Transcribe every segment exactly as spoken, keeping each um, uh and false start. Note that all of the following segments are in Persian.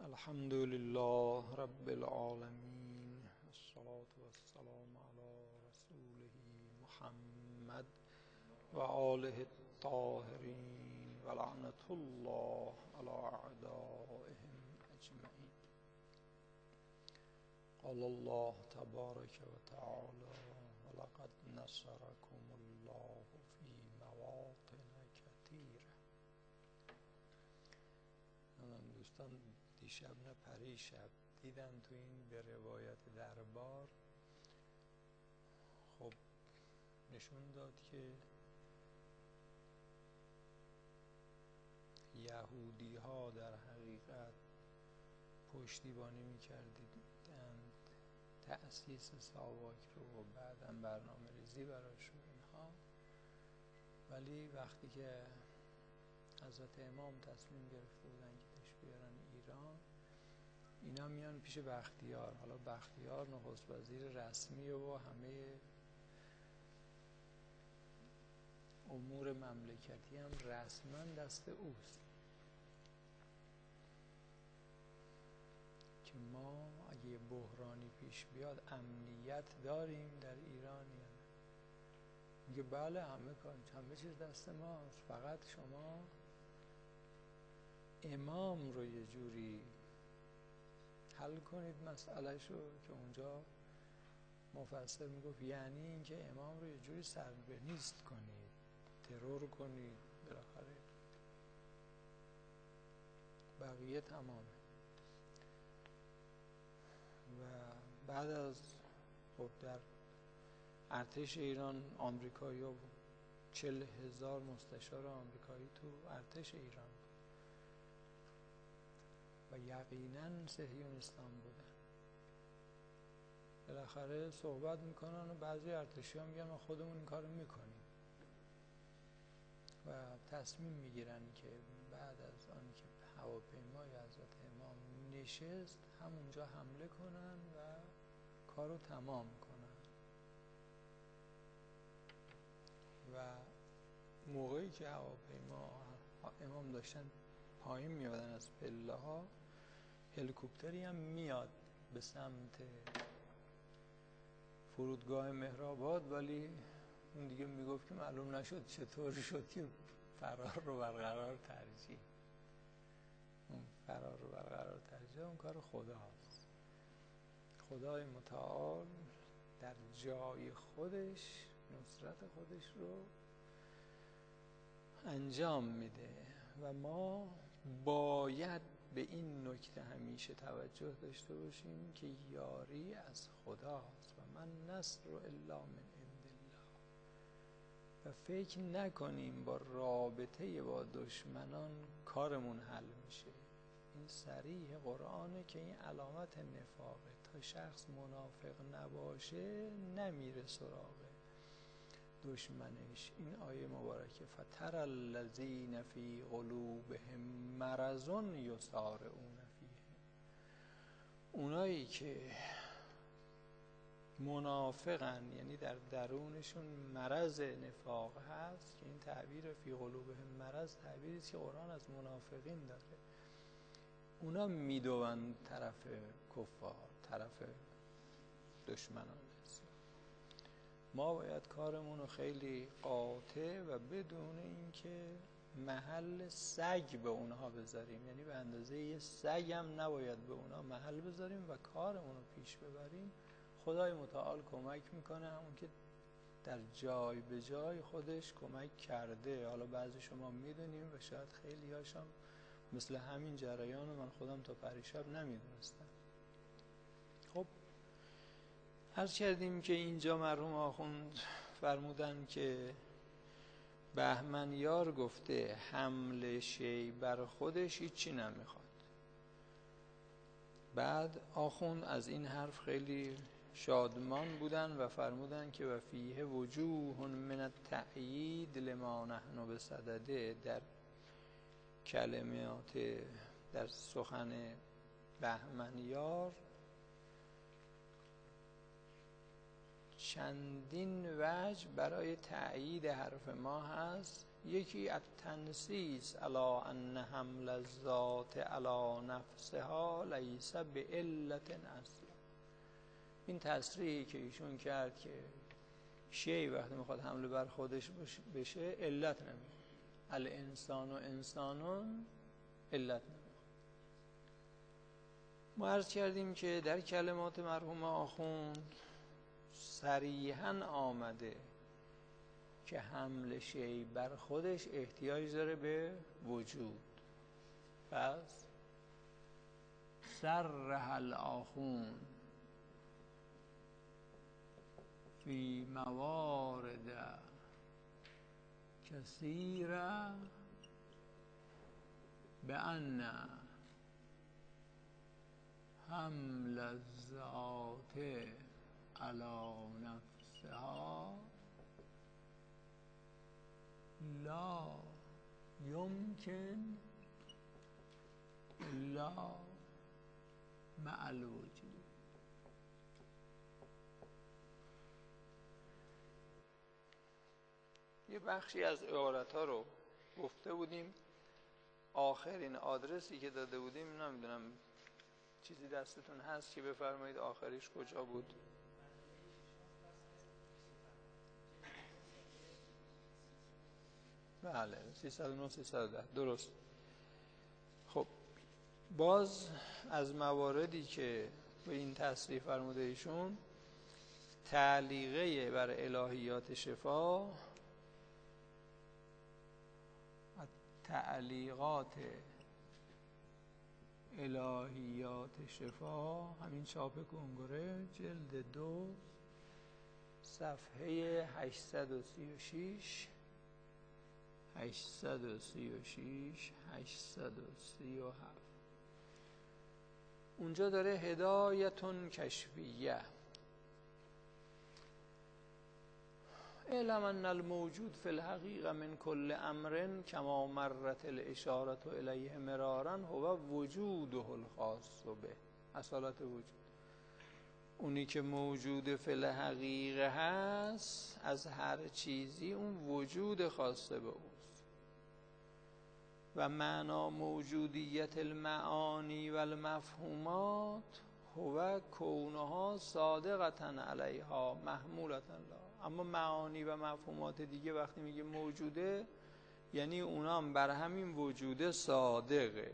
الحمد لله رب العالمين والصلاة والسلام على رسوله محمد و آله الطاهرین و لعنة الله على اعدائهم اجمعین. قال الله تبارک و تعالی ولقد نصركم الله في مواطن كثيرة. دوستان دیشب نه پریشب دیدن تو این به روایت دربار خب نشون داد که یهودی ها در حقیقت پشتیبانی میکردند تأسیس ساواک رو و بعدا برنامه ریزی براش و اینها، ولی وقتی که حضرت امام تصمیم گرفته بودن که تش بیارن ایران، اینا میان پیش بختیار. حالا بختیار نخست وزیر رسمی و همه امور مملکتی هم رسما دست اوست که ما اگه یه بحرانی پیش بیاد امنیت داریم در ایران یا نه. میگه بله همه کار همه چیز دست ماست، فقط شما امام رو یه جوری حل کنید مسئله شو. که اونجا مفسر میگفت یعنی اینکه امام رو یه جوری سربنیست کنید، ترور کنید، بالاخره بقیه تمامه. و بعد از خب در ارتش ایران آمریکایی ها بود، چل هزار مستشار آمریکایی تو ارتش ایران بود و یقینا صهیونیستان بودن. بالاخره صحبت میکنن و بعضی ارتشی ها میگن ما خودمون این کارو میکنیم و تصمیم میگیرن که بعد از آن که هواپیمای حضرت امام نشست همونجا حمله کنن و کارو تمام کنن. و موقعی که هواپیما امام داشتن پایین میادن از پله ها، هلیکوپتری هم میاد به سمت فرودگاه مهرآباد، ولی اون دیگه میگفت که معلوم نشد چطور شد که فرار رو برقرار ترجیح اون فرار رو برقرار ترجیح اون کار خداست. خدای متعال در جای خودش نصرت خودش رو انجام میده و ما باید به این نکته همیشه توجه داشته باشیم که یاری از خداست و من نصر الا من عند الله. و فکر نکنیم با رابطه با دشمنان کارمون حل میشه. این صریح قرآنه که این علامت نفاقه. تا شخص منافق نباشه نمیره سراغ دشمنش. این آیه مبارکه فتر الذین فی قلوبهم مرض یسارعون فیه، اونایی که منافقن یعنی در درونشون مرض نفاق هست، که این تعبیر فی قلوبهم مرض تعبیری است که قرآن از منافقین داره، اونا میدوند طرف کفار، طرف دشمنان. ما باید کارمون رو خیلی قاطع و بدون اینکه محل سگ به اونها بذاریم، یعنی به اندازه یه سگ هم نباید به اونها محل بذاریم و کارمون رو پیش ببریم. خدای متعال کمک میکنه، همون که در جای به جای خودش کمک کرده. حالا بعضی شما میدونیم و شاید خیلی هاشم مثل همین جریان من خودم تا پریشب نمیدونستم. خب عرض کردیم که اینجا مرحوم آخوند فرمودن که بهمنیار گفته حمل شی بر خودش هیچی نمیخواد. بعد آخوند از این حرف خیلی شادمان بودن و فرمودن که و فیه وجوه من التأیید لما نحن بصدده. در کلمات در سخن بهمنیار چندین وجه برای تأیید حرف ما هست. یکی التنسیس علی ان حمل الذات علی نفسها لیس بعلت اصلا. این تصریحی که ایشون کرد که شی وقتی میخواد حمله بر خودش بشه علت نمیخواد، الانسان و انسانون علت نمیخواد. ما عرض کردیم که در کلمات مرحوم آخوند صریحاً آمده که حمل شی بر خودش احتیاج داره به وجود. پس صرح الآخوند فی موارد کثیره بأن حمل الذات علی نفسها لا یمکن الا مع الوجود. یه بخشی از عبارت ها رو گفته بودیم، آخرین آدرسی که داده بودیم نمیدونم چیزی دستتون هست که بفرمایید آخریش کجا بود؟ بله سیصد و نه سیصد و ده درست. خب باز از مواردی که به این تصریح فرموده ایشون تعلیقه بر الهیات شفا، تعلیقات الهیات شفا، همین چاپ کنگره جلد دو صفحه هشتصد و سی و شش هشتصد و سی و شش هشتصد و سی و هفت. اونجا داره هدایتون کشفیه. اعلم ان الموجود فی الحقیقه من کل امر کما مرت الاشاره الیه مرارا هو وجوده الخاص به. اصالت وجود، اونی که موجود فی الحقیقه هست از هر چیزی اون وجود خاصه به اوست. و معنا موجودیت المعانی و المفهومات هو کونها صادقة علیها محمولة لا. اما معانی و مفهومات دیگه وقتی میگه موجوده یعنی اونام بر همین وجوده صادقه.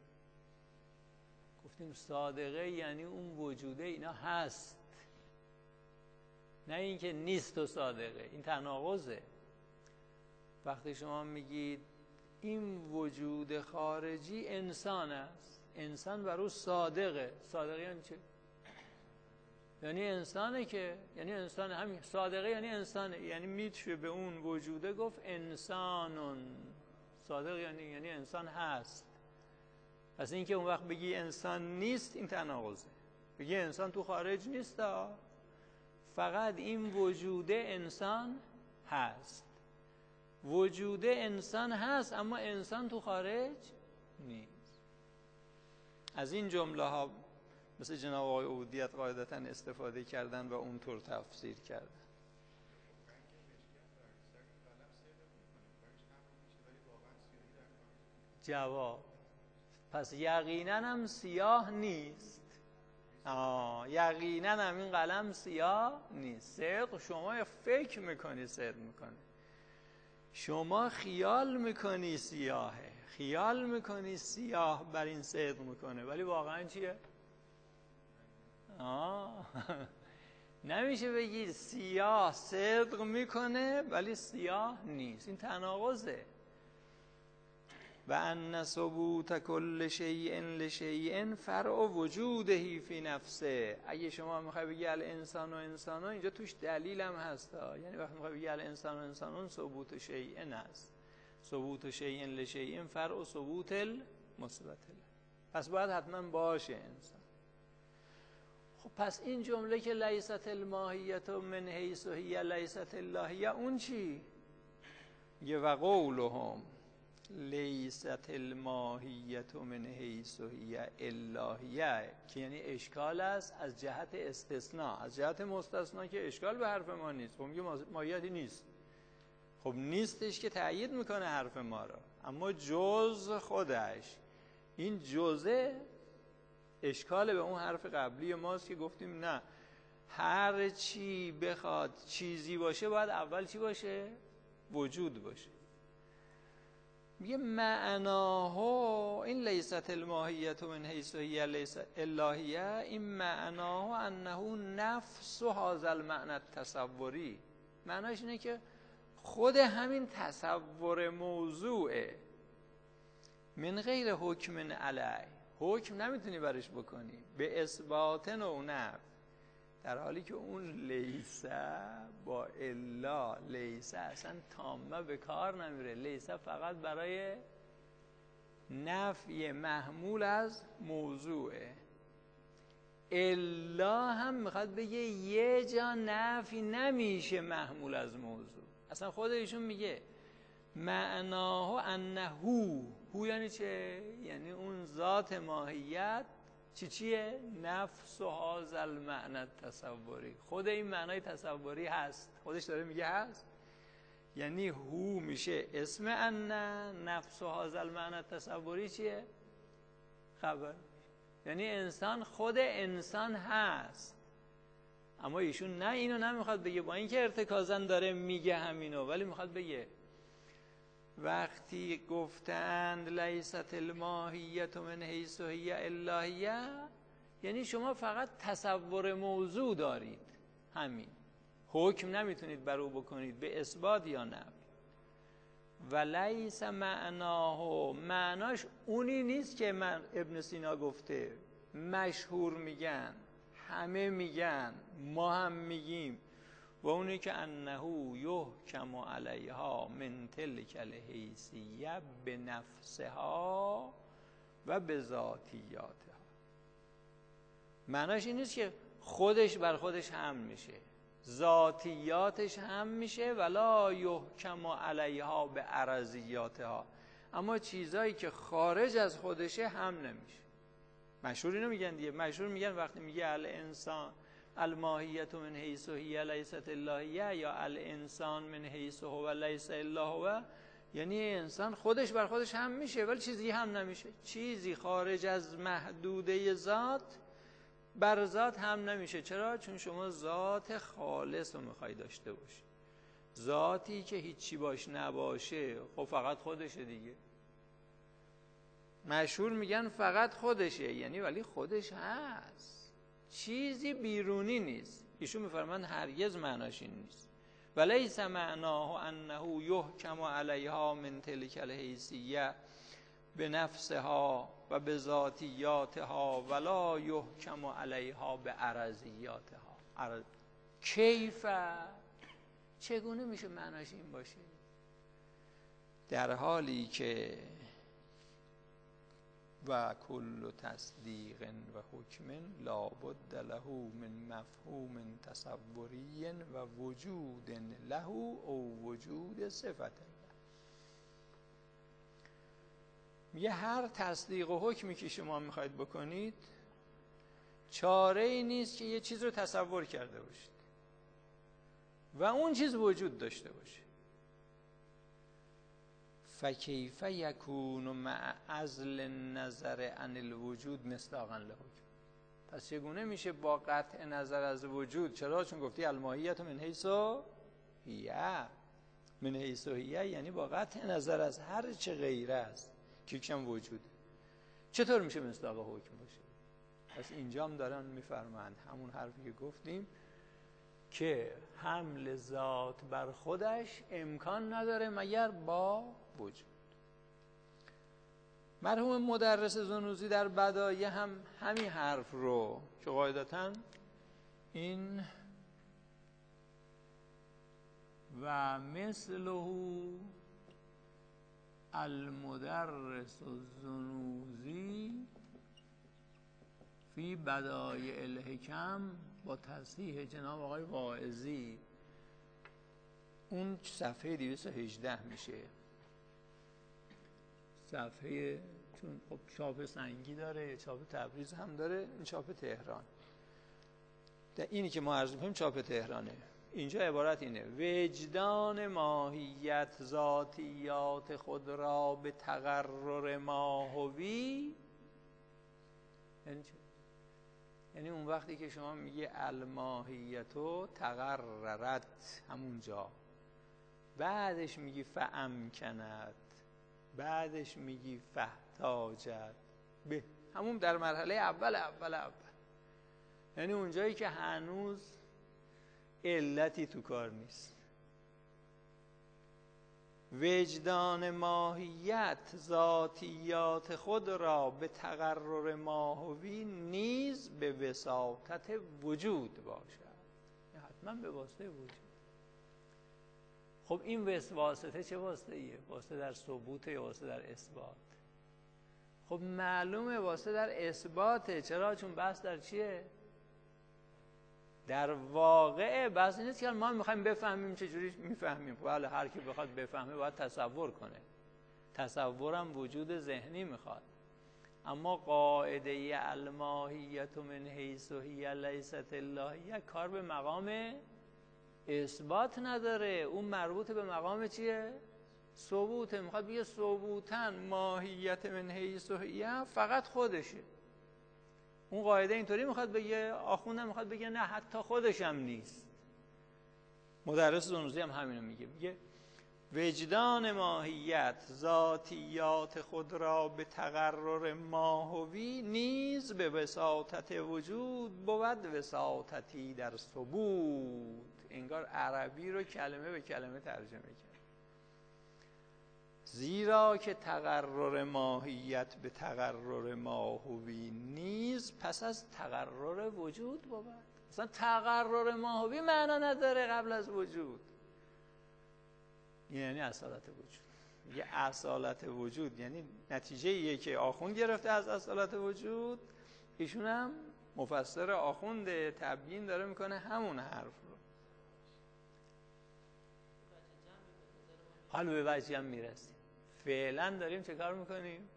گفتیم صادقه یعنی اون وجوده اینا هست، نه اینکه نیست و صادقه. این تناقضه. وقتی شما میگید این وجود خارجی انسان است، انسان بر او صادقه. صادقه یعنی چه؟ یعنی انسانه که یعنی انسان همین. صادقه یعنی انسانه، یعنی میشه به اون وجوده گفت انسانون. صادق یعنی یعنی انسان هست. پس این که اون وقت بگی انسان نیست این تناقضه. بگی انسان تو خارج نیست، فقط این وجوده انسان هست. وجوده انسان هست اما انسان تو خارج نیست. از این جمله ها مثل جناب آقای عبودیت قاعدتا استفاده کردن و اونطور تفسیر کردن. جواب پس یقینا هم سیاه نیست. آه یقینا هم این قلم سیاه نیست. صدق شما فکر میکنی صدق میکنی، شما خیال میکنی سیاهه، خیال میکنی سیاه بر این صدق میکنه، ولی واقعا چیه؟ آه نمیشه بگی سیاه صدق میکنه ولی سیاه نیست. این تناقضه. و ان ثبوت کل شیء لشیء فرع وجوده فی نفسه. اگه شما میخوای بگی الانسان و انسانون، اینجا توش دلیل هم هست. یعنی وقتی میخوای بگی الانسان و انسانون ثبوت شیء هست. ثبوت شیء لشیء فرع ثبوت المثبت. پس باید حتما باشه انسان. خب پس این جمله که لیست الماهیت من حیث هی لیست اللهیه، اون چی؟ یه و قولهم لیست الماهیت من حیث هی اللهیه، که یعنی اشکال است از جهت استثناء. از جهت مستثنا که اشکال به حرف ما نیست. خب میگه ماهیتی نیست. خب نیستش که تأیید میکنه حرف ما رو، اما جز خودش، این جزه اشکال به اون حرف قبلی ماست که گفتیم نه، هر چی بخواد چیزی باشه باید اول چی باشه؟ وجود باشه. میگه معناها این لیست الماهیت من حیث هی لیست الهیه، این معناها انه نفس و هذا المعنی التصوری، معناش اینه که خود همین تصور موضوعه، من غیر حکم علی، حکم نمیتونی برش بکنی، به اثبات و نفی، در حالی که اون لیسه با الا، لیسه اصلا تامه به کار نمیره، لیسه فقط برای نفی محمول از موضوعه، الا هم میخواد بگه یه جا نفی نمیشه محمول از موضوع. اصلا خود ایشون میگه معناه انه هو، هو یعنی چه؟ یعنی اون ذات ماهیت چی چیه؟ نفس و هذا المعنی التصوری، خود این معنای تصوری هست، خودش داره میگه هست، یعنی هو میشه اسم ان، نفس و هذا المعنی التصوری چیه؟ خبر، یعنی انسان خود انسان هست. اما ایشون نه، اینو نمیخواد بگه، با اینکه ارتکازاً داره میگه همینو، ولی میخواد بگه وقتی گفتند لیست الماهیت من حیث هی الهیه، یعنی شما فقط تصور موضوع دارید، همین، حکم نمیتونید بر او بکنید به اثبات یا نفی. و لیس معناه، معناش اونی نیست که من ابن سینا گفته، مشهور میگن، همه میگن، ما هم میگیم، و اونی که انه یحکم علیها من تلک الحیثیه بنفسها و بذاتیاتها. معناش این نیست که خودش بر خودش هم میشه، ذاتیاتش هم میشه، ولا یحکم علیها به ارضیاتها، اما چیزایی که خارج از خودشه هم نمیشه. مشهور اینو میگن دیگه، مشهور میگن وقتی میگه الانسان الماهیت من حیث هی لیست الهیه، یا الانسان من حیث هو لیس الا هو، یعنی انسان خودش بر خودش هم میشه ولی چیزی هم نمیشه، چیزی خارج از محدوده ذات بر ذات هم نمیشه. چرا؟ چون شما ذات خالص رو میخوای داشته باشی، ذاتی که هیچی باش نباشه خب فقط خودشه دیگه. مشهور میگن فقط خودشه، یعنی ولی خودش هست، چیزی بیرونی نیست. ایشون میفرمان هرگز معناش این نیست. ولیس معناه انه یحکم علیها من تلک الحیثیه بنفسها و بذاتیاتها ولا یحکم علیها به ارضیاتها. عرض... کیف، چگونه میشه معناش این باشه؟ در حالی که و کل تصدیق و حکم لابد له من مفهوم تصوری و وجود له او وجود صفت. میگه هر تصدیق و حکمی که شما میخواید بکنید چاره ای نیست که یه چیز رو تصور کرده باشید و اون چیز وجود داشته باشه. فکیف یکون مع عزل النظر عن الوجود مصداقا لحکم. پس چگونه میشه با قطع نظر از وجود؟ چرا؟ چون گفتی الماهیت من حیث هی، من حیث هی یعنی با قطع نظر از هر چه غیره است که کم وجوده. چطور میشه مصداق حکم باشه؟ پس اینجا هم دارن میفرمایند همون حرفی که گفتیم که حمل ذات بر خودش امکان نداره مگر با وجود. مرحوم مدرس زنوزی در بدایع هم همین حرف رو که قاعدتاً این و مثله المدرس الزنوزی فی بدایع الحکم با تصحیح جناب آقای واعظی، اون صفحه دویست و هجده میشه. صفحه چون خب چاپ سنگی داره، چاپ تبریز هم داره، این چاپ تهران. در اینی که ما عرض می‌کنیم چاپ تهرانه. اینجا عبارت اینه: وجدان ماهیت ذاتیات خود را به تقرر ماهوی. یعنی چه؟ یعنی اون وقتی که شما میگی الماهیتو تقررت همونجا، بعدش میگی فامکند، بعدش میگی فاحتاجت به، همون در مرحله اول اول اول یعنی اونجایی که هنوز علتی تو کار نیست. وجدان ماهیت ذاتیات خود را به تقرر ماهوی نیز به وساطت وجود باشد، حتما به واسطه وجود. خب این واسطه چه واسطه ایه؟ واسطه در ثبوت یا واسطه در اثبات؟ خب معلومه واسطه در اثباته. چرا؟ چون بحث در چیه؟ در واقع بحث این نیست که ما میخوایم بفهمیم چجوری میفهمیم. بله، هر کی بخواد بفهمه باید تصور کنه، تصورم وجود ذهنی میخواد. اما قاعده الماهیت من حیث هی لیست اللهیه کار به مقام اثبات نداره، اون مربوط به مقام چیه؟ ثبوته. میخواد بگه ثبوتاً ماهیت من حیث هی فقط خودشه. اون قاعده اینطوری میخواد بگه، آخوندم میخواد بگه نه حتی خودش هم نیست. مدرس زنوزی هم همینو میگه، میگه وجدان ماهیت ذاتیات خود را به تقرر ماهوی نیز به وساطت وجود بود وساطتی در ثبوت. انگار عربی رو کلمه به کلمه ترجمه کرد. زیرا که تقرر ماهیت به تقرر ماهوی نیز پس از تقرر وجود بود. مثلا تقرر ماهوی معنا نداره قبل از وجود. یعنی اصالت وجود. یه اصالت وجود یعنی نتیجه ایه که آخوند گرفته از اصالت وجود، ایشون هم مفسر آخوند تبیین داره میکنه همون حرف رو. حالا به وجه هم میرسیم. فعلا داریم چه کار میکنیم؟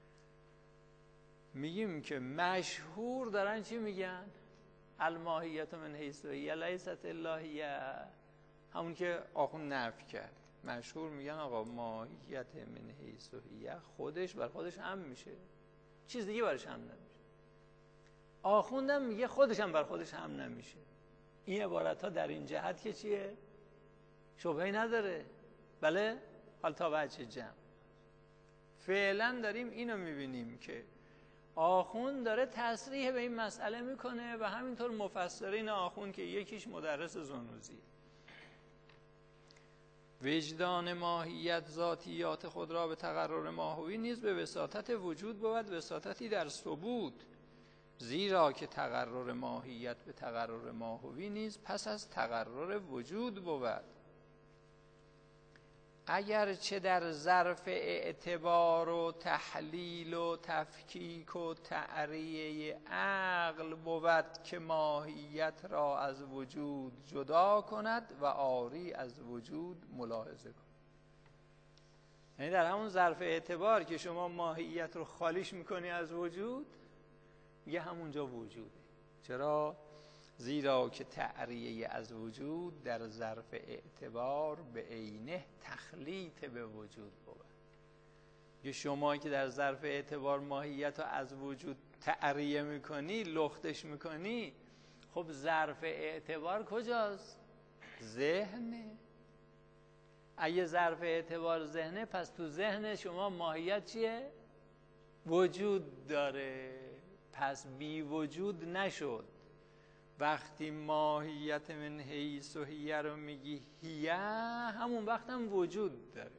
میگیم که مشهور دارن چی میگن؟ الماهیت من حیث هی لیست اللهیه، همون که آخوند نفی کرد. مشهور میگن آقا ماهیت من حیث هی خودش بر خودش هم میشه، چیز دیگه برش هم نمیشه. آخوندم میگه خودش هم بر خودش هم نمیشه. این عبارت ها در این جهت که چیه؟ شبهه‌ای نداره. بله؟ حالا تا وجه جمع فعلا داریم اینو میبینیم که آخوند داره تصریح به این مسئله میکنه و همینطور مفسرین آخوند که یکیش مدرس زنوزی. وجدان ماهیت ذاتیات خود را به تقرر ماهوی نیز به وساطت وجود بود وساطتی در ثبوت. زیرا که تقرر ماهیت به تقرر ماهوی نیز پس از تقرر وجود بود. اگر چه در ظرف اعتبار و تحلیل و تفکیک و تعریه عقل بود که ماهیت را از وجود جدا کند و آری از وجود ملاحظه کند. یعنی در همون ظرف اعتبار که شما ماهیت رو خالیش میکنی از وجود، میگه همونجا وجوده. چرا؟ زیرا که تعریه از وجود در ظرف اعتبار به عینه تخلیط به وجود بود. یه شما که در ظرف اعتبار ماهیت رو از وجود تعریه میکنی، لختش میکنی، خب ظرف اعتبار کجاست؟ ذهنه. اگه ظرف اعتبار ذهنه، پس تو ذهن شما ماهیت چیه؟ وجود داره. پس بی وجود نشد. وقتی ماهیت من حیث و هیه رو میگی هیه، همون وقت هم وجود داره.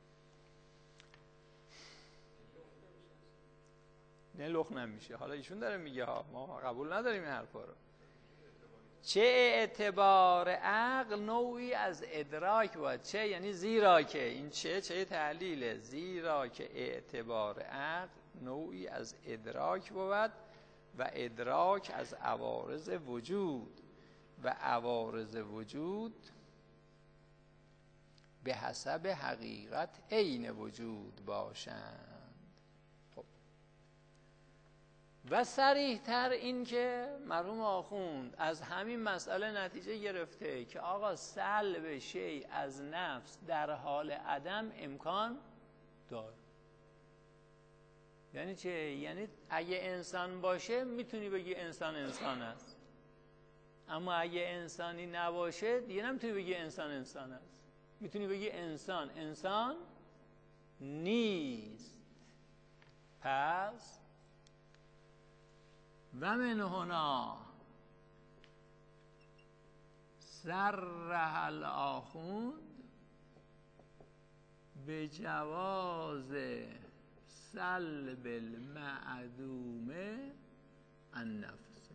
نه لخ نمیشه. حالا ایشون داره میگه ها، ما قبول نداریم این حرفا رو. چه اعتبار عقل نوعی از ادراک بود. چه یعنی زیرا که، این چه چه تعلیله. زیرا که اعتبار عقل نوعی از ادراک بود و ادراک از عوارض وجود و عوارض وجود به حسب حقیقت عین وجود باشند. خب و صریح‌تر این که مرحوم آخوند از همین مسئله نتیجه گرفته که آقا سلب شیء از نفس در حال عدم امکان داره. یعنی چه؟ یعنی اگه انسان باشه میتونی بگی انسان انسان است، اما اگه انسانی نباشه دیگه نمیتونی بگی انسان انسان است. میتونی بگی انسان انسان نیست. پس و من هنا صرح الآخوند به جواز سلب المعدوم عن نفسه.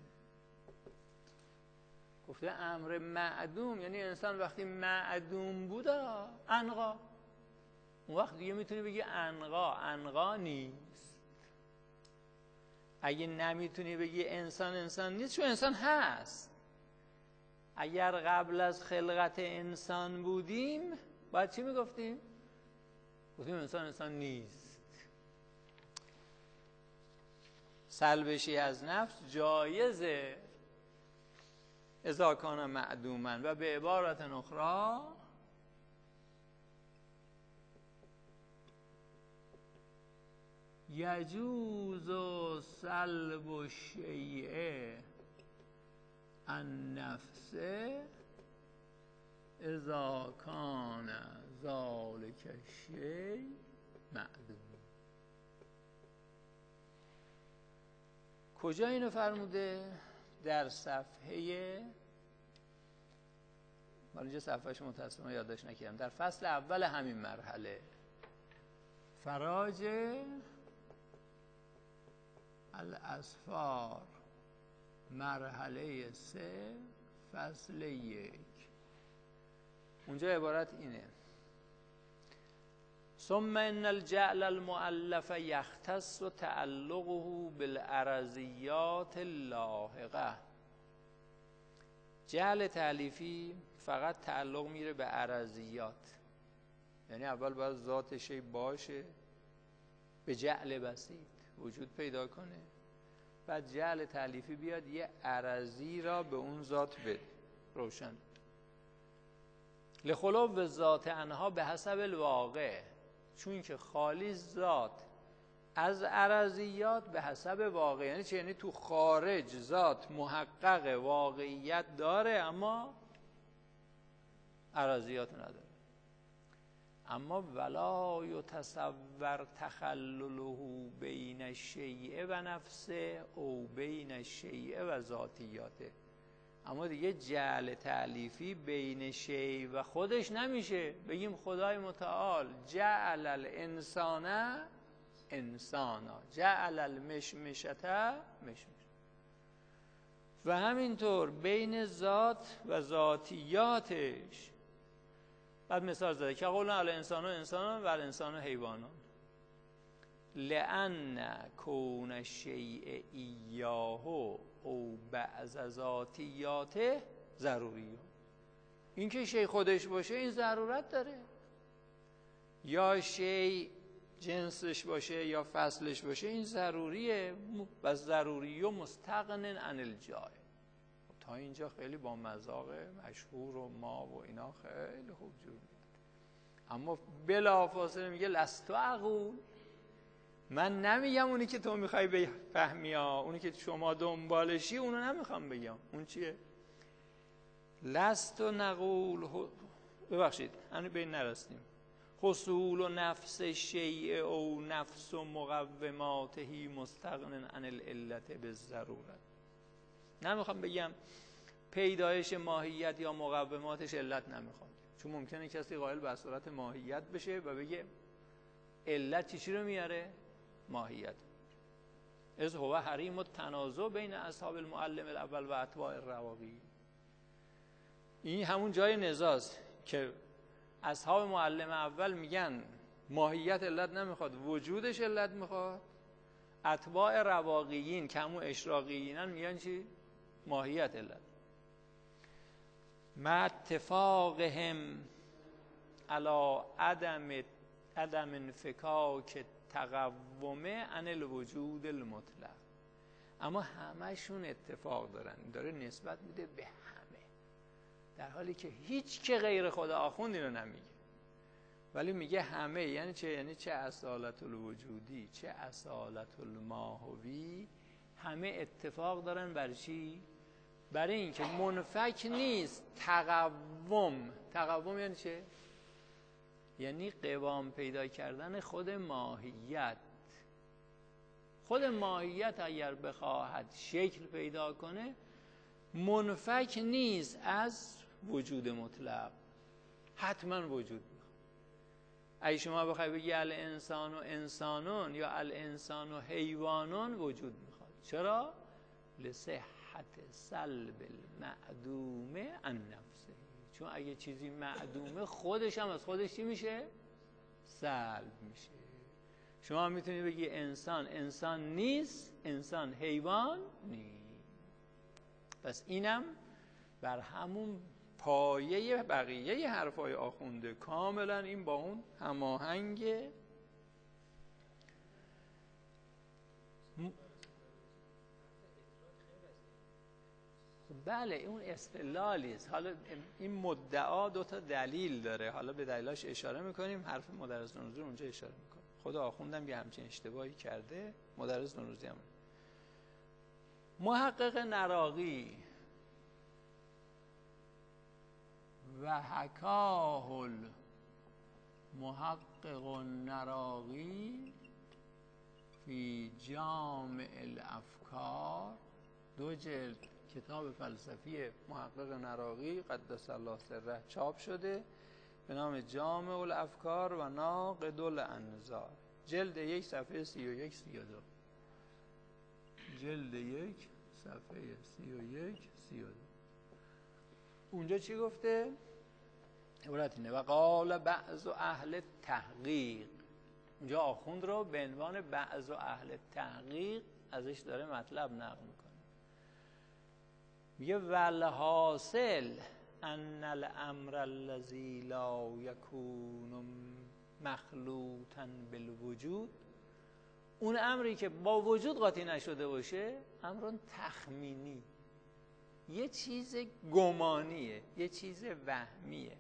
گفته امر معدوم یعنی انسان وقتی معدوم بود انقا، اون وقت دیگه میتونی بگی انقا انقا نیست. اگه نمیتونی بگی انسان انسان نیست، چون انسان هست. اگر قبل از خلقت انسان بودیم باید چی میگفتیم؟ گفتیم انسان انسان نیست. سلبشی از نفس جایزه اذا کان معدوما و به عبارت اخرى یجوز سلب الشیء عن نفسه اذا کان ذلک الشیء معدوم. کجا اینو فرموده؟ در صفحه، من اینجا صفحهش متاسفانه یادداشت نکردم، در فصل اول همین مرحله، فراج الاسفار مرحله سه فصل یک. اونجا عبارت اینه: ثم ان الجعل المؤلف یختص تعلقه بالارضیات اللاحقه. جعل تألیفی فقط تعلق میره به ارضیات، یعنی اول باید ذات شی باشه به جعل بسیط وجود پیدا کنه، بعد جعل تألیفی بیاد یه ارضی را به اون ذات بده روشن. لخلو ذات انها به حسب الواقع، چون که خالی ذات از ارضیات به حسب واقع. یعنی چه؟ یعنی تو خارج ذات محقق واقعیت داره اما ارضیات نداره. اما ولا یتصور تخلله بین الشیء و نفسه او بین الشیء و ذاتیاته. اما دیگه جعل تألیفی بین شیء و خودش نمیشه. بگیم خدای متعال جعل الانسان انسانا جعل المشمشة مشمش، و همینطور بین ذات و ذاتیاتش. بعد مثال زده که قولنا الانسان و انسان و الانسان و حیوانان، لأن کون الشیء ایاه او بعض ذاتیاته ضروریه. این که شی خودش باشه این ضرورت داره، یا شی جنسش باشه یا فصلش باشه این ضروریه. و ضروری و مستغن عن الجای. تا اینجا خیلی با مذاق مشهور و ما و اینا خیلی خوب جور میاد. اما بلافاصله میگه لست اقول، من نمیگم اونی که تو میخوای بفهمی ها، اونی که شما دنبالشی اونو نمیخوام بگم. اون چیه؟ لست نقول، ببخشید همین بین نرستیم، حصول و نفس شیء او نفس و مقوماته مستغن عن العلت بالضرورت. نمیخوام بگم پیدایش ماهیت یا مقوماتش علت نمیخوام، چون ممکنه کسی قائل به صورت ماهیت بشه و بگه علت چی چی رو میاره؟ ماهیت. از هو حریم التنازع بین اصحاب المعلم الاول و اتباع الرواقی. این همون جای نزاست که اصحاب معلم اول میگن ماهیت علت نمیخواد، وجودش علت میخواد. اتباع رواقیین که همون اشراقیینن میگن چی؟ ماهیت علت. مع اتفاقهم علی عدم عدم انفکاک تقومه عن الوجود المطلق. اما همه‌شون اتفاق دارن، داره نسبت میده به همه، در حالی که هیچ که غیر خود آخوند اینو نمیگه، ولی میگه همه. یعنی چه؟ یعنی چه اصالت الوجودی چه اصالت الماهوی همه اتفاق دارن. برای چی؟ برای اینکه منفک نیست. تقوم تقوم یعنی چه؟ یعنی قوام پیدا کردن خود ماهیت. خود ماهیت اگر بخواهد شکل پیدا کنه منفک نیست از وجود مطلق، حتما وجود میخواد. اگه شما بخوای بگی الانسان و انسانون یا الانسان و حیوانون وجود میخواد. چرا؟ لصحت سلب المعدوم عن نفسه. چون اگه چیزی معدومه خودش هم از خودش چی میشه؟ سلب میشه. شما میتونی بگی انسان انسان نیست، انسان حیوان نیست. پس اینم بر همون پایه بقیه حرفای آخونده کاملا این با اون هماهنگه. بله اون استدلالی است. حالا این مدعا دو تا دلیل داره، حالا به دلیلاش اشاره میکنیم. حرف مدرس نوروزی اونجا اشاره میکنیم. خود آخوندم یه همچین اشتباهی کرده، مدرس نوروزی هم. محقق نراقی و حکاه المحقق النراقی فی جامع الافکار، دو جلد کتاب فلسفی محقق نراقی قدس الله سره چاپ شده به نام جامع الافکار و ناقد الانظار. جلد یک صفحه سی و یک سی و دو. جلد یک صفحه سی و یک سی و دو. اونجا چی گفته؟ عبارت اینه: و قال بعض اهل تحقیق. اونجا آخوند رو به عنوان بعض اهل تحقیق ازش داره مطلب نقل میکنه. میگه والحاصل ان الامر الذی لا یکون مخلوطا بالوجود، اون امری که با وجود قاطی نشده باشه امر تخمینی، یه چیز گمانیه، یه چیز وهمیه.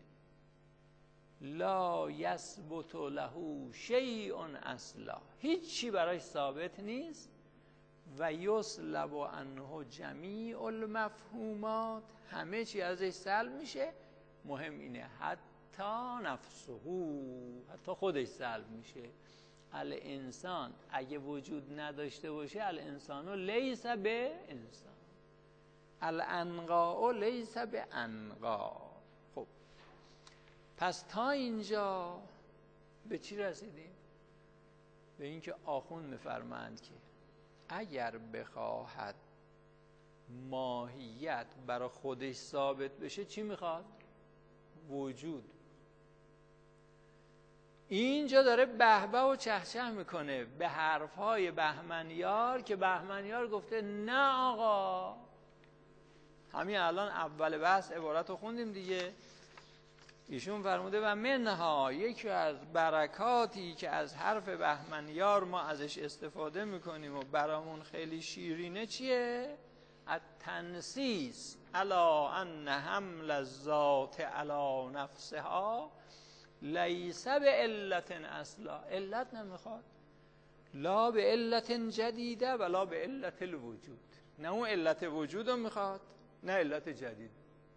لا یثبت له شیء اصلا، هیچی براش ثابت نیست. و یسلب عنه جمیع المفهومات، همه چی ازش سلب میشه. مهم اینه حتی نفسه، حتی خودش سلب میشه. الانسان اگه وجود نداشته باشه الانسانو لیس به انسان، الانقاء لیس به انقا. خب پس تا اینجا به چی رسیدیم؟ به اینکه آخوند میفرمایند که اگر بخواهد ماهیت برای خودش ثابت بشه چی میخواد؟ وجود. اینجا داره بهبه و چهچه میکنه به حرفهای بهمنیار که بهمنیار گفته نه آقا. همین الان اول بحث عبارت رو خوندیم دیگه. ایشون فرموده و منها، یکی از برکاتی که از حرف بهمنیار ما ازش استفاده میکنیم و برامون خیلی شیرینه چیه؟ التنسیس علی ان حمل الذات علی نفسها لیس به علت اصلا. علت نمیخواد، لا به علت جدیده ولا به علت الوجود. نه اون علت وجود رو میخواد نه علت جدید.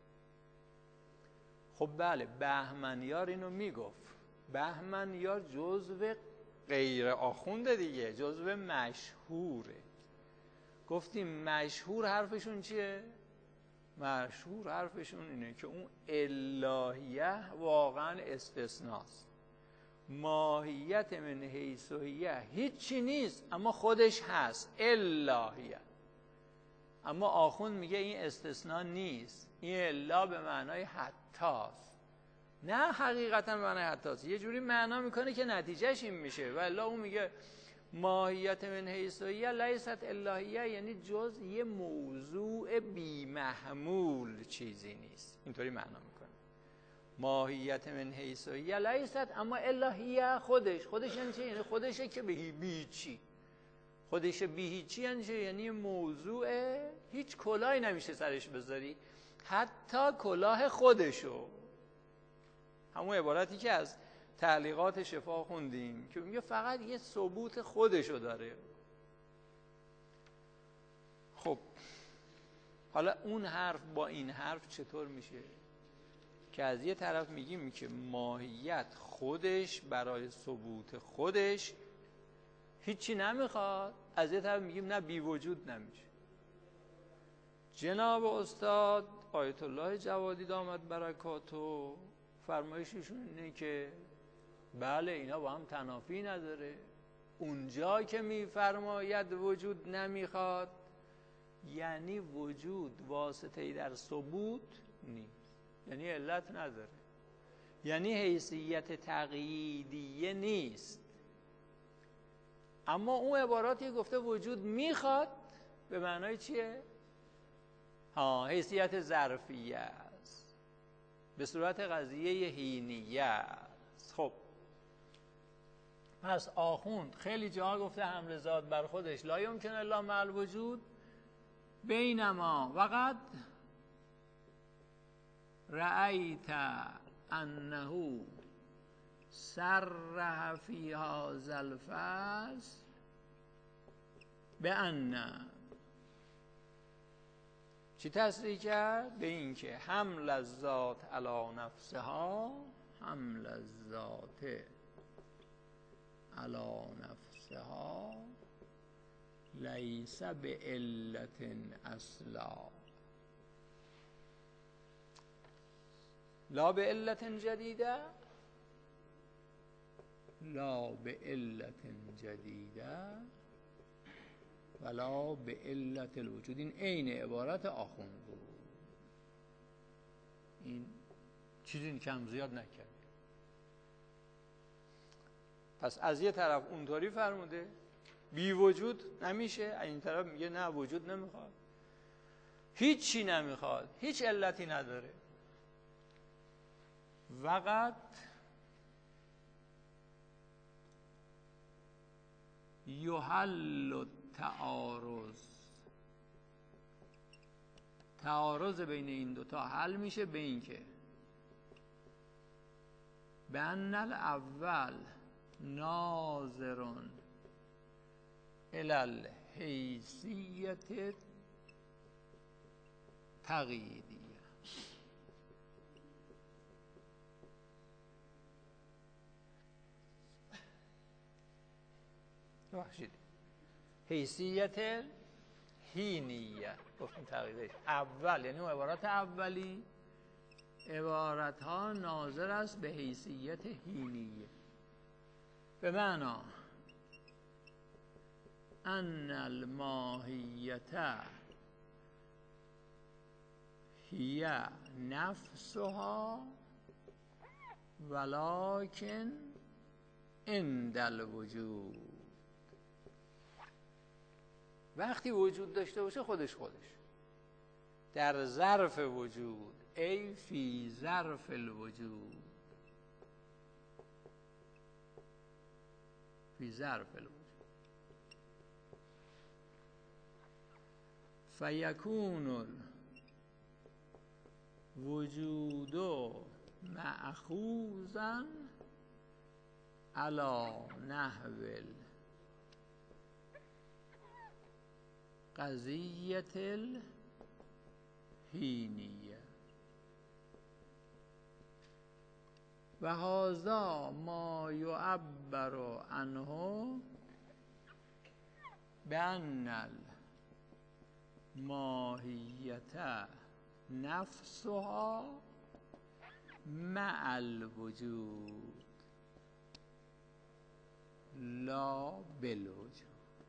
خب بله بهمنیار اینو میگفت. بهمنیار جزو غیر آخونده دیگه، جزو مشهوره. گفتیم مشهور حرفشون چیه؟ مشهور حرفشون اینه که اون الهیه واقعا استثناست. ماهیت من حیثیه هیچی نیست اما خودش هست، الهیه. اما آخوند میگه این استثناء نیست، این الا به معنای حتاست، نه حقیقتا به معنای حتاست. یه جوری معنا میکنه که نتیجهش این میشه. و الا اون میگه ماهیت من حیثیه لیست الهیه، یعنی جز یه موضوع بی محمول چیزی نیست. اینطوری معنا میکنه ماهیت من حیثیه لیست، اما الهیه خودش خودش یعنی چی؟ یعنی خودشه که به هیچی. خودش بی هیچی یعنی موضوع هیچ کلاهی نمیشه سرش بذاری، حتی کلاه خودشو. همون عبارتی که از تعلیقات شفا خوندیم که میگه فقط یه ثبوت خودشو داره. خب حالا اون حرف با این حرف چطور میشه؟ که از یه طرف میگیم که ماهیت خودش برای ثبوت خودش هیچی نمیخواد، از یه طرف میگیم نه بی وجود نمیشه. جناب استاد آیت الله جوادی دامت برکاتو فرمایششون اینه که بله اینا با هم تنافی نداره. اونجا که میفرماید وجود نمیخواد یعنی وجود واسطه‌ای در ثبوت نیست، یعنی علت نداره، یعنی حیثیت تقییدیه نیست. اما اون عباراتی گفته وجود میخواد به معنای چیه؟ ها حیثیت ظرفیه است، به صورت قضیه حینیه است. خب پس آخوند خیلی جاها گفته حمل ذات بر خودش لا یمکن الا مع الوجود، بینما وقد رأیت انه صرح فی هذا الفصل بأن چی تصریح کرد؟ به این که حمل الذات علی نفسها، حمل الذات علی نفسها لیس بعلت اصلا، لا بعلت جدیده، لا بعلت جدیده ولا بعلت الوجود. این عین عبارت آخوند بود، این چیزی کم زیاد نکرد. پس از یه طرف اونطوری فرموده بی وجود نمیشه، از این طرف میگه نه وجود نمیخواد، هیچی نمیخواد، هیچ علتی نداره. وقت یحل التعارض، تعارض بین این دوتا حل میشه به این که بأن الاول ناظرون الی الحیثیت تقییدیه. بخشید حیثیت حینیه گفتیم تقییدش اول، یعنی اون عبارات اولی عبارت ها ناظر است به حیثیت حینیه، به معنا ان الماهیت هی نفسها ولکن عند الوجود. وقتی وجود داشته باشه خودش خودش در ظرف وجود، ای فی ظرف الوجود، فی ظرف الوجود، فیکون الوجود مأخوذا علی نحو قضیت الحینیه و هذا ما یعبر عنه بأن الماهیت نفسها مع الوجود لا بالوجود.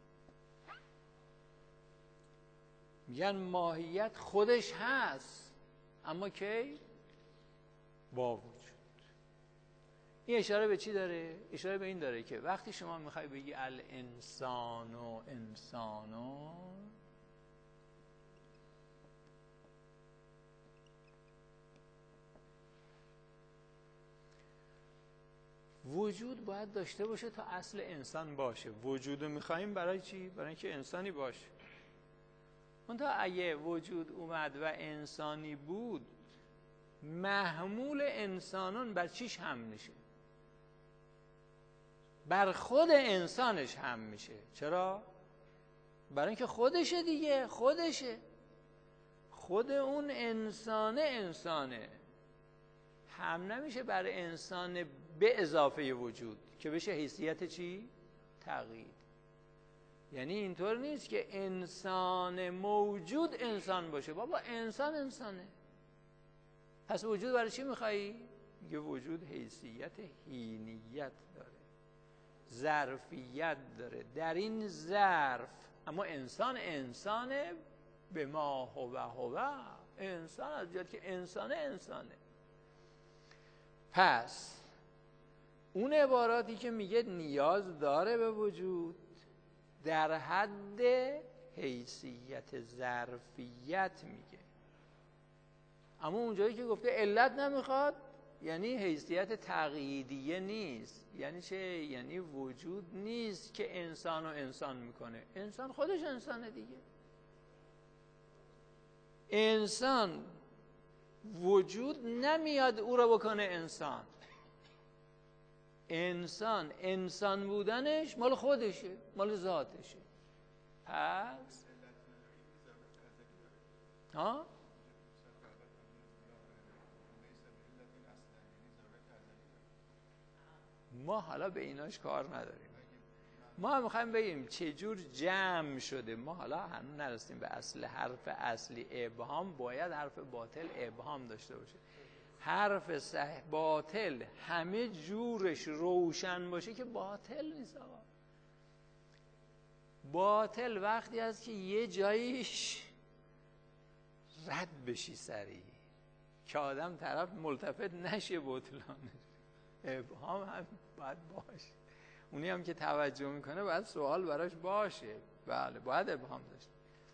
میگن ماهیت خودش هست اما کی؟ با وجود. این اشاره به چی داره؟ اشاره به این داره که وقتی شما میخوای بگی الانسان و انسانو، وجود باید داشته باشه تا اصل انسان باشه. وجود رو میخواییم برای چی؟ برای اینکه انسانی باشه. منتها اگه وجود اومد و انسانی بود، محمول انسانان بر چیش هم میشه؟ بر خود انسانش هم میشه. چرا؟ برای اینکه خودشه دیگه، خودشه، خود اون انسانه انسانه، هم نمیشه بر انسان به اضافه وجود که بشه حیثیت چی؟ تقیید. یعنی اینطور نیست که انسان موجود انسان باشه. بابا انسان انسانه. پس وجود برای چی میخوایی؟ میگه وجود حیثیت حینیت داره، ظرفیت داره. در این ظرف اما انسان انسانه به ما هو هو، انسان از جهت که انسانه انسانه. پس اون عباراتی که میگه نیاز داره به وجود در حد حیثیت ظرفیت میگه، اما اونجایی که گفته علت نمیخواد یعنی حیثیت تقییدیه نیست. یعنی چه؟ یعنی وجود نیست که انسان رو انسان میکنه. انسان خودش انسانه دیگه. انسان وجود نمیاد او رو بکنه انسان. انسان انسان بودنش مال خودشه، مال ذاتشه. پس ها ما حالا به ایناش کار نداریم. ما هم میخوایم بگیم چجور جمع شده. ما حالا هنوز نرسیم به اصل حرف اصلی. ابهام باید حرف باطل ابهام داشته باشه. حرف صحیح باطل همه جورش روشن باشه که باطل نیست. آقا باطل وقتی است که یه جاییش رد بشی سریع که آدم طرف ملتفت نشه بطلانه. ابهام هم باید باشه. اونی هم که توجه میکنه باید سوال براش باشه. بله باید ابهام داشته.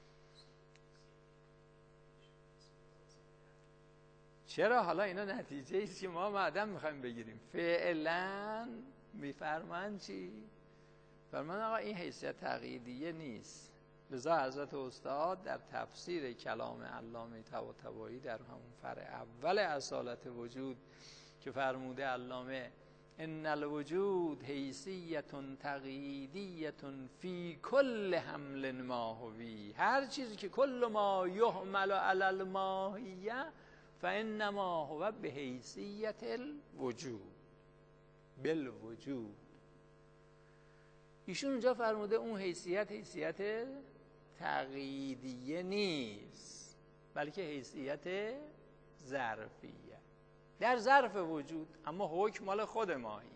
چرا؟ حالا اینا نتیجه ایست که ما معدم میخوایم بگیریم. فعلا میفرمان چی؟ فرمان آقا این حیثیت تقییدیه نیست. لذا حضرت استاد در تفسیر کلام علامه طباطبایی در همون فرع اول اصالت وجود که فرموده علامه ان الوجود حیثیت تقییدیت فی کل حمل ماهوی، هر چیزی که کل ما یحمل علی الماهیه فانما هو به حیثیت الوجود بالوجود. ایشون اونجا فرموده اون حیثیت حیثیت تقییدیه نیست بلکه حیثیت ظرفیه در ظرف وجود، اما حکم مال خود ماهیت.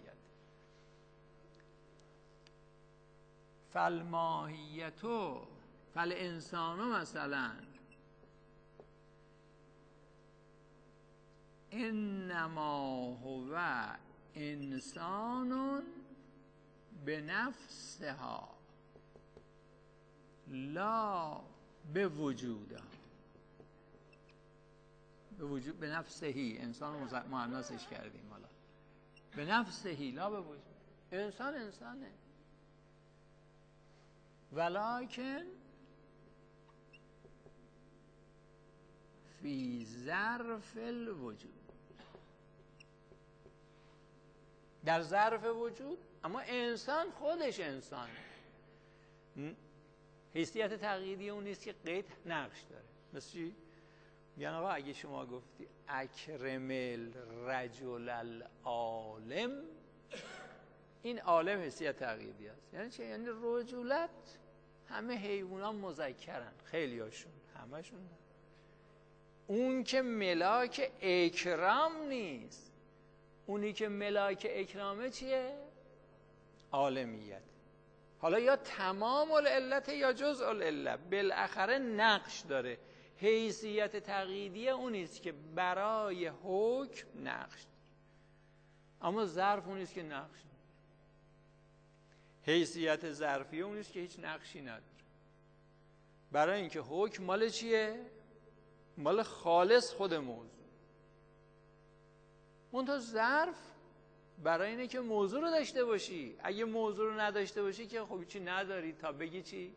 فالماهیتو فالانسانو مثلا انما هو انسان به نفسها لا به وجودها. به وجود، به نفسهی، انسان مؤنثش کردیم حالا. به نفسهی لا به وجود. انسان انسانه ولکن فی ظرف الوجود، در ظرف وجود، اما انسان خودش انسانه. حیثیت تقییدی اون نیست که قید نقش داره. مثل چی؟ میگن آقا اگه شما گفتی اکرم الرجل العالم، این عالم حیثیت تقییدی است. یعنی چه؟ یعنی رجولت همه حیوانات مذکرن، خیلی هاشون، همشون نه. اون که ملاک اکرام نیست. اونی که ملاک اکرامه چیه؟ عالمیت. حالا یا تمام العلت یا جزء العلت، بالاخره نقش داره. حیثیت تقییدی اونیست که برای حکم نقش داره، اما ظرف اونیست که نقش داره. حیثیت ظرفی اونیست که هیچ نقشی نداره. برای اینکه حکم مال چیه؟ مال خالص خود موضوع. منتها ظرف برای اینه که موضوع رو داشته باشی. اگه موضوع رو نداشته باشی که خب چی نداری تا بگی چی؟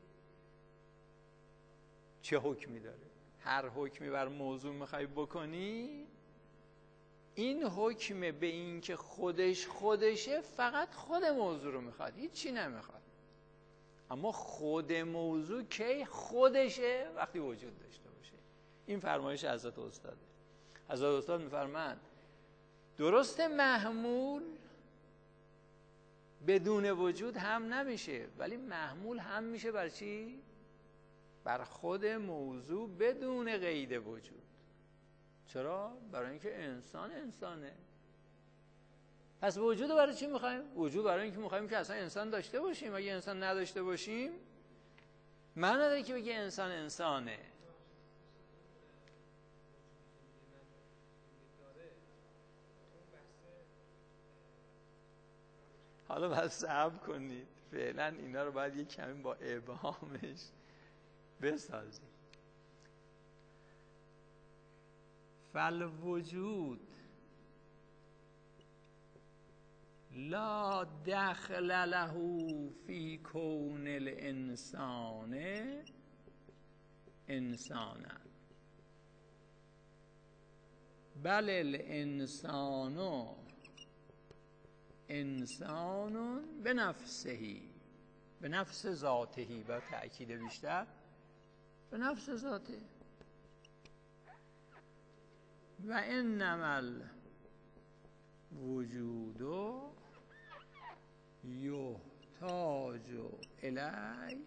چه حکمی داره؟ هر حکمی بر موضوع میخوای بکنی، این حکم به این که خودش خودشه فقط خود موضوع رو میخواد، هیچ چی نمیخواد. اما خود موضوع کی خودشه؟ وقتی وجود داشته باشه. این فرمایش حضرت استاده. حضرت استاد میفرمایند درست محمول بدون وجود هم نمیشه، ولی محمول هم میشه بر چی؟ بر خود موضوع بدون قید وجود. چرا؟ برای اینکه انسان انسانه. پس وجود رو برای چی میخوایم؟ وجود برای اینکه میخوایم که اصلا انسان داشته باشیم. اگه انسان نداشته باشیم معنی نداره که بگه انسان انسانه. حالا باید صبر کنید، فعلا اینا رو باید یک کمی با ابهامش بسازیم. فالوجود لا دخل له فی کون الانسان انسانا بل الانسان انسان به نفسهی، به نفس ذاتهی، با تأکید بیشتر به نفس ذاته. و انما الوجود یحتاج الی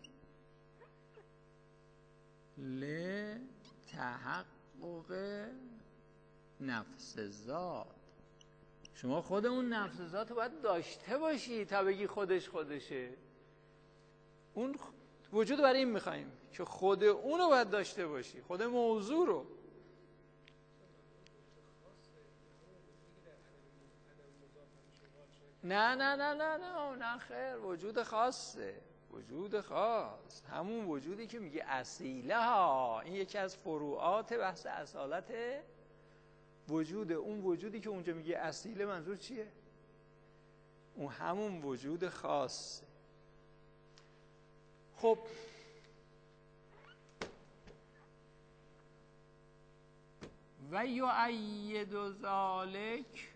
لتحقق نفس ذات. شما خود اون نفس ذات رو باید داشته باشی تا بگی خودش خودشه. اون وجود برای این میخواییم که خود اون رو باید داشته باشی، خود موضوع رو. نه نه نه نه نه نه خیر، وجود خاصه، وجود خاص، همون وجودی که میگه اصیله ها. این یکی از فروعات بحث اصالت وجود. اون وجودی که اونجا میگه اصیله منظور چیه؟ اون همون وجود خاصه. خب و یؤید ذلک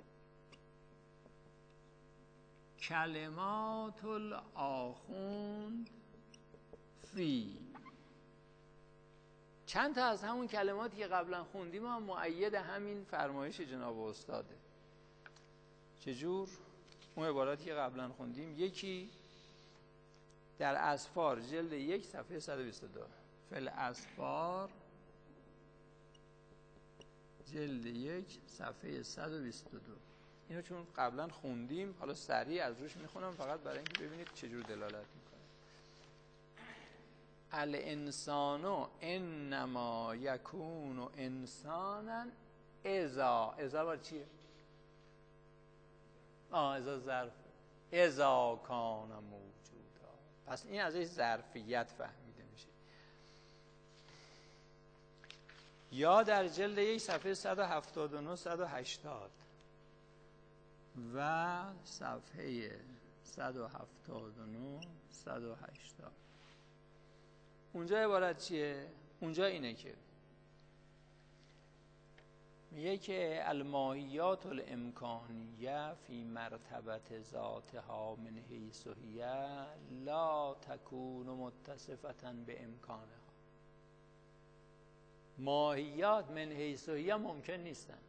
کلمات الآخوند فی. چند تا از همون کلماتی که قبلا خوندیم هم مؤید همین فرمایش جناب استاده. چجور؟ اون عباراتی که قبلا خوندیم، یکی در اسفار جلد یک صفحه صد و بیست و دو، فل اسفار جلد یک صفحه صد و بیست و دو. اینو چون قبلا خوندیم حالا سریع از روش میخونم فقط برای اینکه ببینید چجور دلالت میکنه. الانسان انما یکون انسانا اذا. اذا بار چیه؟ آه اذا ظرف. اذا کان موجودا. پس این ازش ظرفیت فهمیده میشه. یا در جلد یک صفحه صد و هفتاد و نه صد و هشتاد و صفحه صد و هفتاد و نه صد و هشتاد. اونجا عبارت چیه؟ اونجا اینه که میگه که الماهیات الامکانیه فی مرتبت ذاتها من حیث هی لا تکون متصفة به امکانها. ماهیات من حیث هی ممکن نیستن.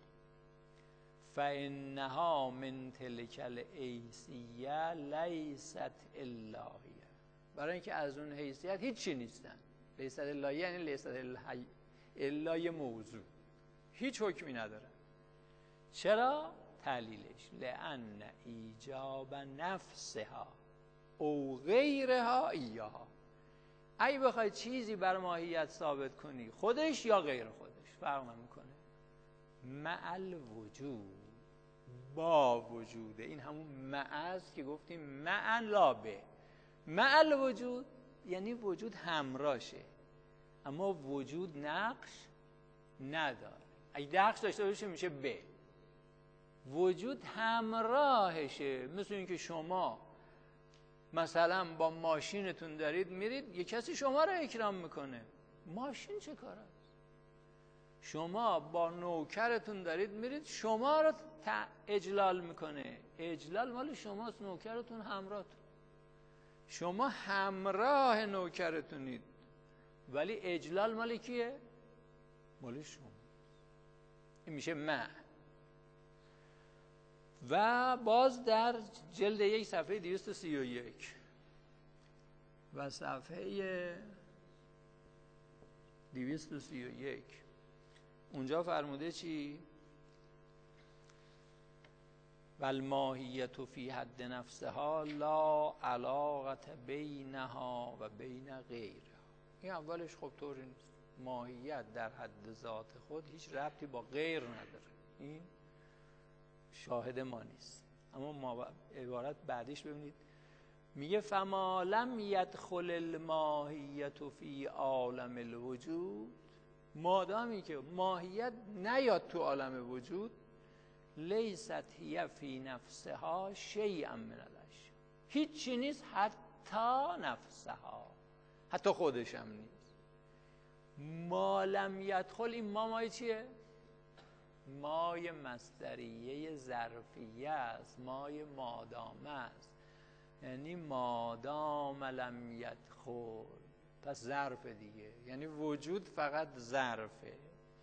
فانها من تلک الحیثیه لیست الا هی. برای اینکه از اون حیثیت هیچی نیستن. لیست الا یعنی لیست الا یه موضوع، هیچ حکمی ندارن. چرا؟ تعلیلش لأن ایجاب نفسها او غیرها ایاها. اگه بخوای چیزی بر ماهیت ثابت کنی، خودش یا غیر خودش فرق نمیکنه، مع الوجود، با وجوده. این همون معز که گفتیم معن لا به. مع الوجود یعنی وجود همراشه، اما وجود نقش نداره. اگه نقش داشته باشه میشه به. وجود همراهشه. مثل اینکه شما مثلا با ماشینتون دارید میرید، یه کسی شما رو اکرام میکنه، ماشین چه کار است؟ شما با نوکرتون دارید میرید، شما رو اجلال میکنه، اجلال مال شماست، نوکرتون همراهتون، شما همراه نوکرتونید، ولی اجلال مال کیه؟ مال شما. این میشه من. و باز در جلد یک صفحه دویست و سی و یک و صفحه دویست و سی و یک اونجا فرموده چی؟ والماهیت فی حد نفسها لا علاقه بینها و بین غیرها. این اولش خب طوری نیست، ماهیت در حد ذات خود هیچ ربطی با غیر نداره، این شاهد ما نیست. اما ما عبارت بعدیش ببینید، میگه فما لم یدخل الماهیت فی عالم الوجود، مادامی که ماهیت نیاد تو عالم وجود، لیست هی فی نفسها شیئا من الاشیاء، هیچی نیست حتی نفسها، حتی خودش هم نیست. ما لم یدخل، این ما مای چیه؟ مای مصدریه ظرفیه است، مای مادامه است، یعنی مادام لم یدخل، پس ظرف دیگه، یعنی وجود فقط ظرفه.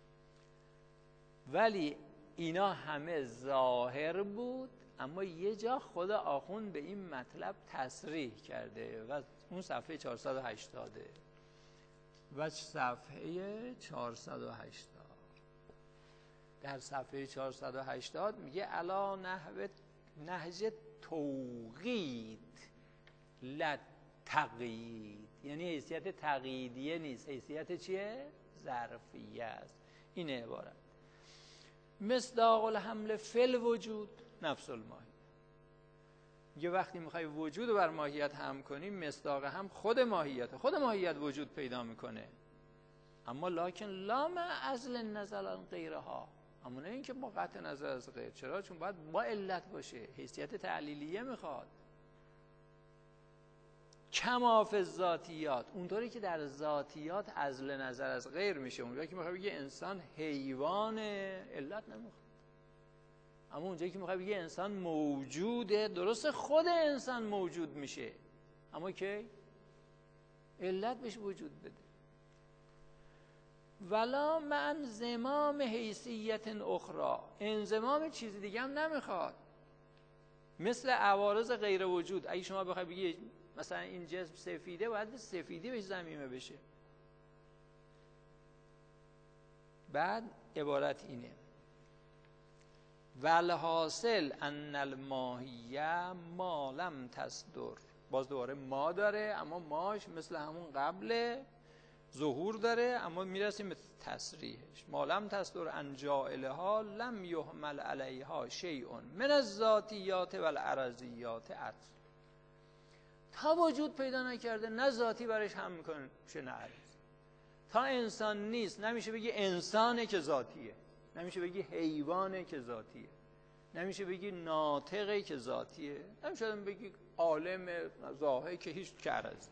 ولی اینا همه ظاهر بود، اما یه جا خود آخوند به این مطلب تصریح کرده و اون صفحه چهارصد و هشتاد و صفحه چهارصد و هشتاد. در صفحه چهارصد و هشتاد میگه علا نحو نهج توقید لا تقیید، یعنی حیثیت تقییدیه نیست، حیثیت چیه؟ ظرفیه است. این عبارت مصداق الحمل فی الوجود نفس الماهیت. یه وقتی میخوای وجود رو بر ماهیت هم کنی، مصداق هم خود ماهیت، خود ماهیت وجود پیدا میکنه، اما لکن لا مع عزل نظر عن غیرها، اما نه اینکه با قطع نظر از غیر. چرا؟ چون باید با علت باشه، حیثیت تعلیلیه میخواد. کما فی الذاتیات، اونطوری که در ذاتیات عزل نظر از غیر میشه. اونجایی که میخواد بگه انسان حیوانه، علت نمیخواد. اما اونجایی که میخواد بگه انسان موجوده، درست خود انسان موجود میشه، اما که علت بهش وجود بده. ولا مع انضمام حیثیت اخرى، انضمام چیز دیگه هم نمیخواد، مثل عوارض غیر وجود. اگه شما بخوای بگی مثلا این جسم سفیده، باید سفیدی بهش ضمیمه بشه. بعد عبارت اینه والحاصل ان الماهیه ما لم تصدر، باز دوباره ما داره، اما ماش مثل همون قبل ظهور داره، اما میرسیم به تصریحش. ما لم تصدر عن جائلها لم یحمل علیها شیء من الذاتیات والعرضیات اصل. تا وجود پیدا نکرده، نه ذاتی برش هم میکنه نه عرضی. تا انسان نیست، نمیشه بگی انسانه که ذاتیه، نمیشه بگی حیوانه که ذاتیه، نمیشه بگی ناطقه که ذاتیه، نمیشه بگی عالم ظاهر که هیچ که عرضی.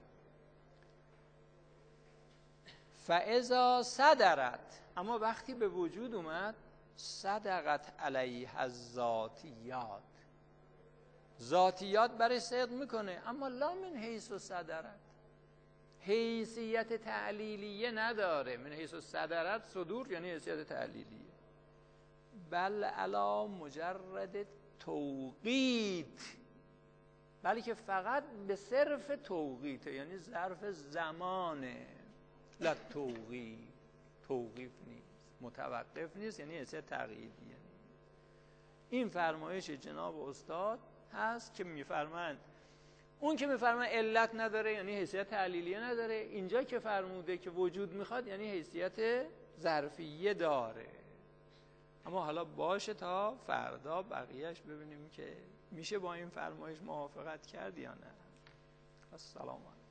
فاذا صدرت، اما وقتی به وجود اومد، صدقت علیه الذاتیات، ذاتیات برای صدق میکنه، اما لا من حیث صدرت، حیثیت تعلیلیه نداره. من حیث صدرت صدور یعنی حیثیت تعلیلیه. بل علا مجرد توقیت، بلکه فقط به صرف توقیته، یعنی ظرف زمانه. لا توقیت، توقیف نیست، متوقف نیست، یعنی حیثیت تقییدیه. این فرمایش جناب استاد هست که میفرمایند اون که میفرمایند علت نداره یعنی حیثیت تعلیلیه نداره، اینجا که فرموده که وجود میخواد یعنی حیثیت ظرفیه داره. اما حالا باشه تا فردا بقیهش ببینیم که میشه با این فرمایش موافقت کرد یا نه. السلام علیکم.